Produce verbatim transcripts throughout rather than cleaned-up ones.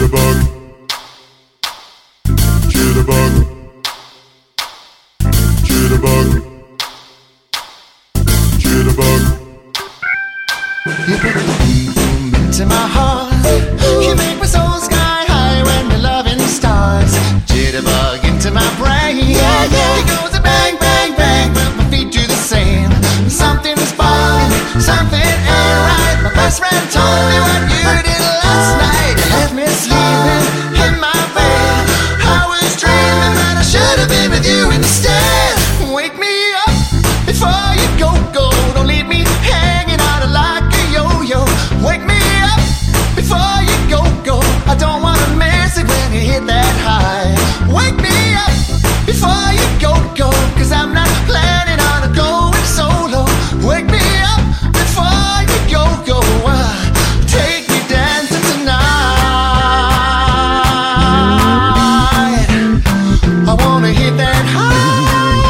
Jitterbug, jitterbug, jitterbug, jitterbug. You put the boom into my heart. You make my soul sky high when the loving starts. Jitterbug into my brain. Yeah, yeah. It goes a bang, bang, bang, but my feet do the same. Something's falling, something ain't right. My best friend told me what you did last night. You left me sleeping in my bed. I was dreaming that I should have been with you instead. Wake me up before you go, go. Don't leave me hanging out like a yo-yo. Wake me up before you go, go. I don't wanna miss it when you hit that high. Wake me up before you go, go. Cause I'm not planning on going solo. Wake me up before you go, go. uh, Take me dancing tonight. I wanna hit that high.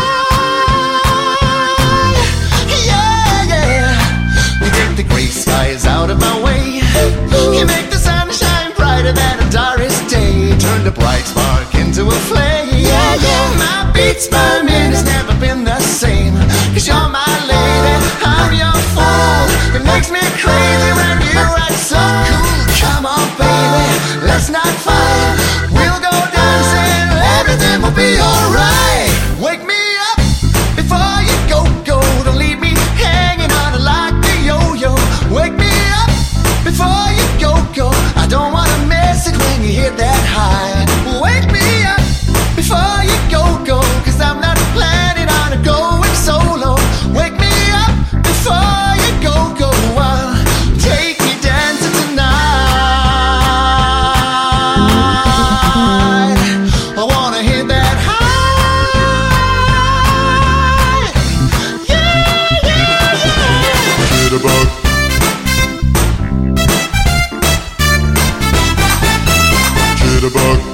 Yeah, yeah. You take the gray skies out of my way. You make the sun shine brighter than a Doris day. Turn the bright spark into a flame. Yeah, yeah. My beats by minute has never been the same. Cause you're my lady, I'm your fool. It makes me crazy when you act so cool. Come on baby, let's not fight. We'll go dancing, everything will be alright. Wake me up before you go, go. Don't leave me hanging on like a yo-yo. Wake me up before you go, go. I don't wanna miss it when you hit that high. Wake me up before you go, go. Cause I'm not planning on going solo. Wake me up before you go, go. uh, Take me dancing tonight. I wanna hit that high. Yeah, yeah, yeah. Jitterbug, jitterbug,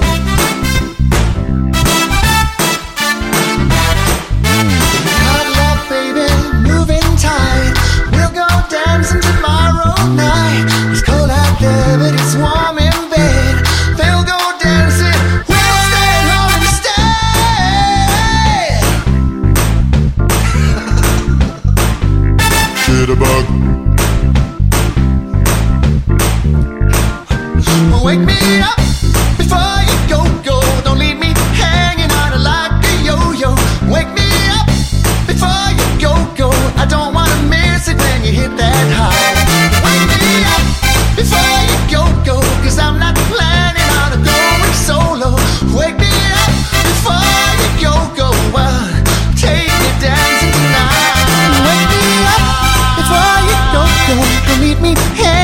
Cuddle up, baby, moving tight. We'll go dancing tomorrow night. It's cold out there, but it's warm in bed. They'll go dancing, we'll stay home instead. jitterbug, Wake me up before you go, go. Don't leave me hanging on like a yo-yo. Wake me up before you go, go. I don't wanna miss it when you hit that high. Wake me up before you go, go. Cause I'm not planning on going solo. Wake me up before you go, go. uh, Take me dancing tonight. Wake me up before you go, go. Don't leave me hanging